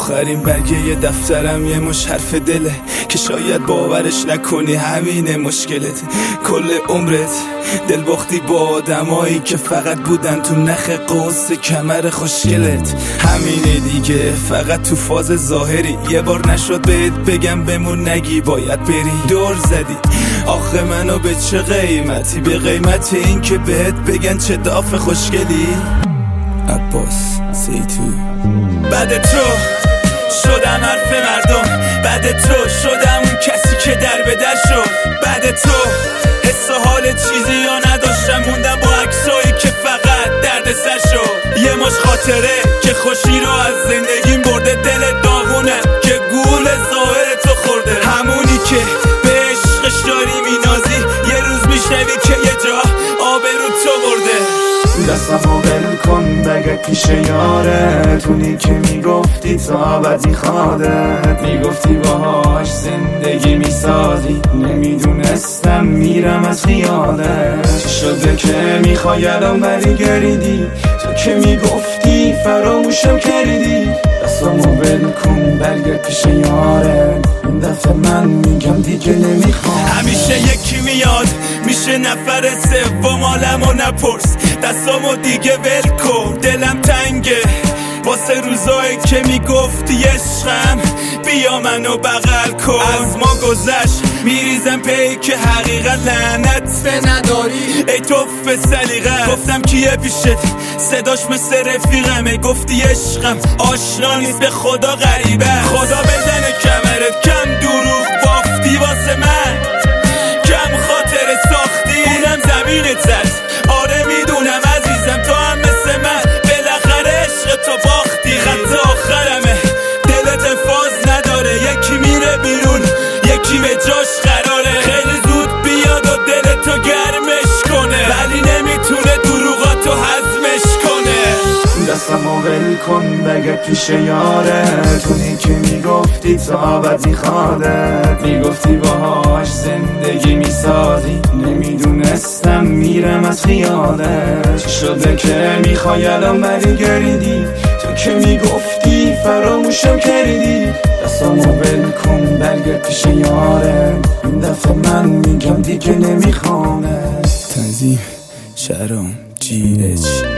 آخرین برگه یه دفترم یه مش حرف دله که شاید باورش نکنی همینه مشکلت. کل عمرت دل باختی با آدمایی که فقط بودن تو نخ قوس کمر خوشگلت. همینه دیگه، فقط تو فاز ظاهری. یه بار نشد بهت بگم بمون نگی باید بری. دور زدی آخه منو به چه قیمتی؟ به قیمت این که بهت بگن چه داف خوشگلی. عباس زیتو. بعد تو شدم حرف مردم، بعد تو شدم اون کسی که در به در شد. بعد تو حس و حال چیزی یا نداشتم، موندم با عکسایی که فقط درد سر شد. یه مش خاطره که خوشی رو از زندگیم برده، دل داغونه که گول ظاهر تو خورده. همونی که به عشقش داری مینازی، یه روز میشنوی که یه جا آبرو تو برده. دستمو بل کن بگه پیش یارت، اونی که میگفتی تا ابد میخوادت، میگفتی باهاش زندگی میسازی. نمیدونستم میرم از خیالت. چی شده که میخوای الان بریگردی؟ تو که میگفتی فراموشم کردی. دستمو بل کن برگرد پیش یارت، این دفعه من میگم دیگه نمیخوام. همیشه یکی میاد میشه نفر سوم، حالمو نپرس دستامو دیگه ول کن. دلم تنگه واسه روزایی که میگفتی عشقم بیا منو بغل کن. از ما گذشت میریزم پی که حقیقت لعنت به نداری. ای توف سلیقه گفتم کیه پیشت، صداش مثل رفیقمه. گفتی عشقم آشنا نیست به خدا غریبه. خدا بزنه کمرت، کم دروغ بافتی واسه من، کم خاطر ساختی اونم زمینت زد. آره میدونم عزیزم تو هم مثل من بالاخره عشق تو باختی. خط آخرمه دلت فاز نداره، یکی میره بیرون یکی به جاش قراره. خیلی زود بیاد و دلتو گرمش کنه، ولی نمیتونه دروغاتو هضمش کنه. دستمو ول کن بگه پیش یارت، اونی که میگفتی تا ابد میخوادت، میگفتی باهاش زندگی میسازی. نمیدونستم میرم از خیالت. چی شده که میخوای الان بریگردی؟ تو که میگفتی فراموشم کردی. دستمو ول کن برگرد پیش یارت، این دفعه من میگم دیگه نمیخوامت. تنظیم شهرام GH